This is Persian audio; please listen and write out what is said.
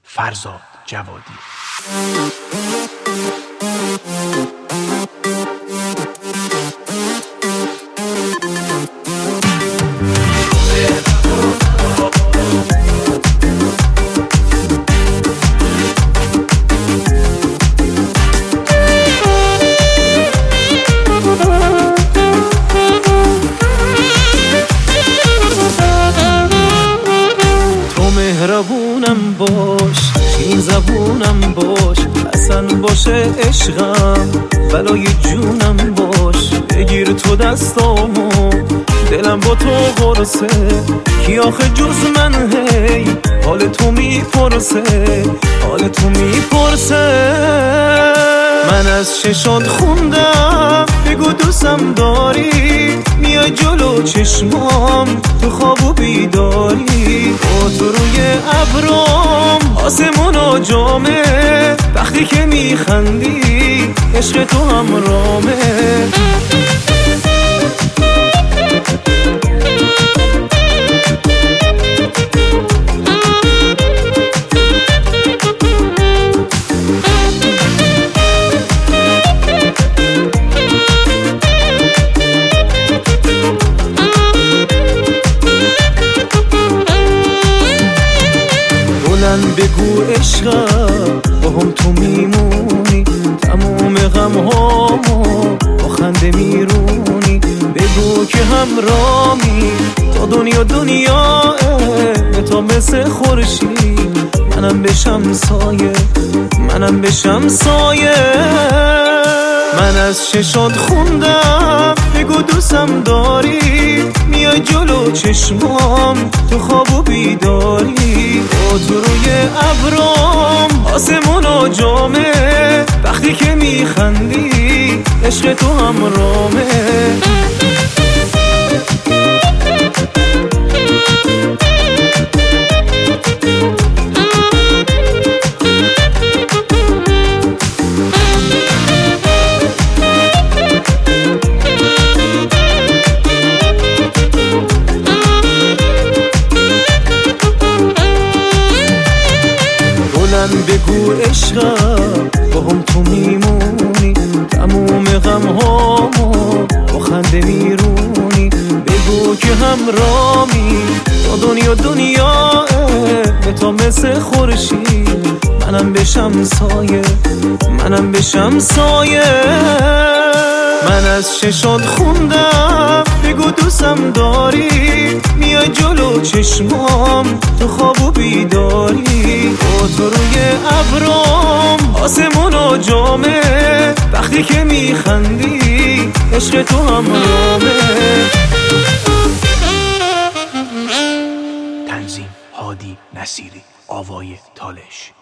فرزاد جوادی. مهربونم باش، این زبونم باش، اصلا باشه عشقم، بلای جونم باش. بگیر تو دستامو، دلم با تو قرصه، کی آخه جز من هی حال تو میپرسه، حال تو میپرسه. من از چشات خوندم بگو دوستم داری، میای جلو چشمام تو خواب و بیداری. با تو روی ابرام آسمون و جامه، وقتی که میخندی عشق تو همرامه. بگو عشقم با هم تو میمونی، تموم غم هامو با خنده میرونی. بگو که همرامی تا دنیا به تا مثل خورشید، منم بشم سایه، منم بشم سایه. من از چشات خوندم بگو دوستم داری، میای جلو چشمام تو خواب و بیداری. با تو روی ابرام آسمون و جامه، وقتی که میخندی عشق تو همرامه. بگو عشقم با هم تو میمونی، تموم غم هامو با خنده میرونی. بگو که همرامی تا دنیا به تا مثل خورشید، منم بشم سایه، منم بشم سایه. من از چشات خوندم بگو دوستم داری، میای جلو چشمام تو خواب و بیداری. با تو روی ابرام آسمون و جامه، وقتی که میخندی عشق تو همرامه. تنظیم هادی نصیری، آوای تالش.